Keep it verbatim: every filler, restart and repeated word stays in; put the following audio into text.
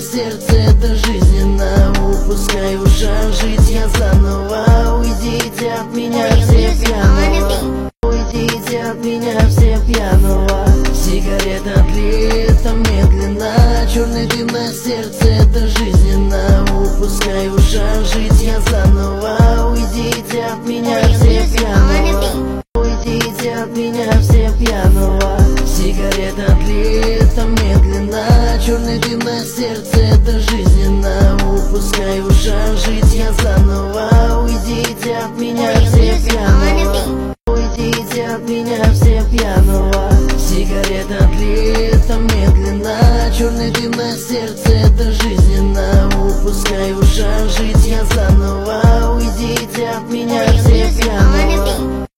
сердце, это жизненно. Упускаю шанс жить я заново. Уйдите от меня все пьяного, уйдите от меня все пьяного. Сигарета тлеет там медленно, черный дым на сердце, это жизненно. Упускаю шанс жить я заново. Уйдите от меня все пьяного, уйдите от меня все пьяного. Сигарета тлеет там медленно, черный дым на сердце, это жизненно. Упускаю шанс жить я заново. Уйдите от меня все пьяного, уйдите от меня все пьяного. Сигарета тлеет там медленно, черный дым на сердце, это жизненно. Упускаю шанс жить я заново. Уйдите от меня все пьяного.